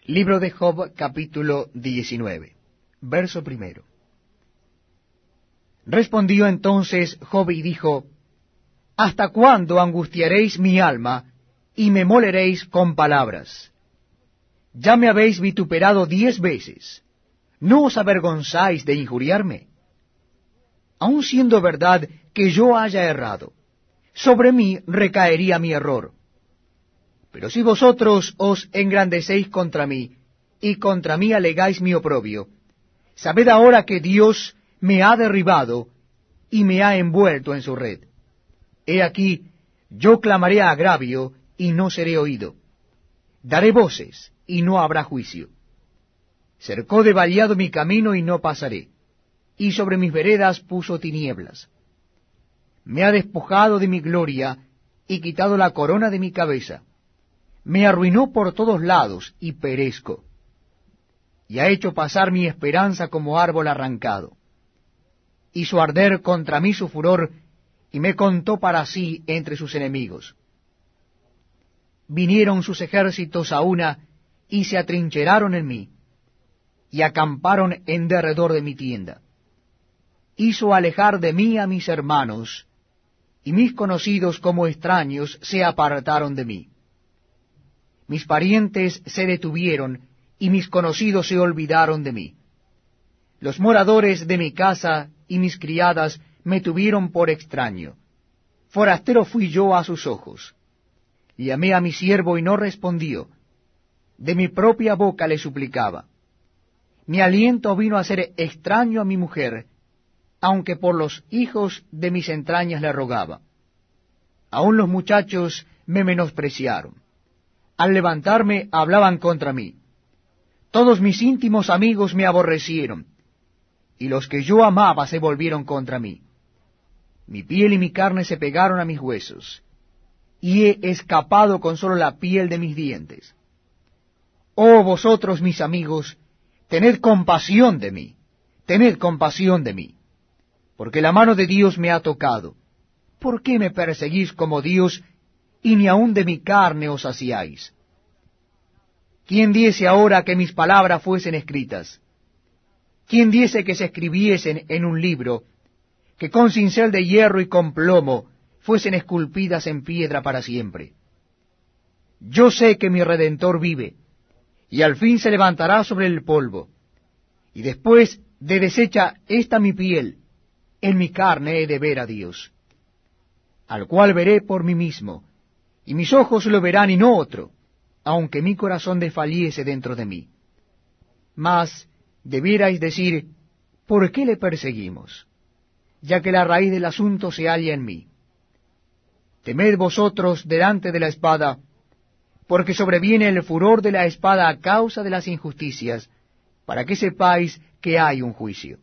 Libro de Job, capítulo 19, verso primero. Respondió entonces Job y dijo: ¿Hasta cuándo angustiaréis mi alma y me moleréis con palabras? Ya me habéis vituperado 10 veces. ¿No os avergonzáis de injuriarme? Aun siendo verdad que yo haya errado, sobre mí recaería mi error. Pero si vosotros os engrandecéis contra mí, y contra mí alegáis mi oprobio, sabed ahora que Dios me ha derribado, y me ha envuelto en su red. He aquí, yo clamaré a agravio, y no seré oído. Daré voces, y no habrá juicio. Cercó de vallado mi camino, y no pasaré, y sobre mis veredas puso tinieblas. Me ha despojado de mi gloria, y quitado la corona de mi cabeza. Me arruinó por todos lados, y perezco. Y ha hecho pasar mi esperanza como árbol arrancado. Hizo arder contra mí su furor, y me contó para sí entre sus enemigos. Vinieron sus ejércitos a una, y se atrincheraron en mí, y acamparon en derredor de mi tienda. Hizo alejar de mí a mis hermanos, y mis conocidos como extraños se apartaron de mí. Mis parientes se detuvieron, y mis conocidos se olvidaron de mí. Los moradores de mi casa y mis criadas me tuvieron por extraño. Forastero fui yo a sus ojos. Llamé a mi siervo y no respondió. De mi propia boca le suplicaba. Mi aliento vino a ser extraño a mi mujer, aunque por los hijos de mis entrañas le rogaba. Aun los muchachos me menospreciaron. Al levantarme hablaban contra mí. Todos mis íntimos amigos me aborrecieron, y los que yo amaba se volvieron contra mí. Mi piel y mi carne se pegaron a mis huesos, y he escapado con solo la piel de mis dientes. Oh vosotros, mis amigos, tened compasión de mí, porque la mano de Dios me ha tocado. ¿Por qué me perseguís como Dios, y ni aun de mi carne os saciáis? ¿Quién diese ahora que mis palabras fuesen escritas? ¿Quién diese que se escribiesen en un libro, que con cincel de hierro y con plomo fuesen esculpidas en piedra para siempre? Yo sé que mi Redentor vive, y al fin se levantará sobre el polvo, y después de deshecha esta mi piel, en mi carne he de ver a Dios, al cual veré por mí mismo, y mis ojos lo verán y no otro, aunque mi corazón desfalliese dentro de mí. Mas debierais decir, ¿por qué le perseguimos? Ya que la raíz del asunto se halla en mí. Temed vosotros delante de la espada, porque sobreviene el furor de la espada a causa de las injusticias, para que sepáis que hay un juicio.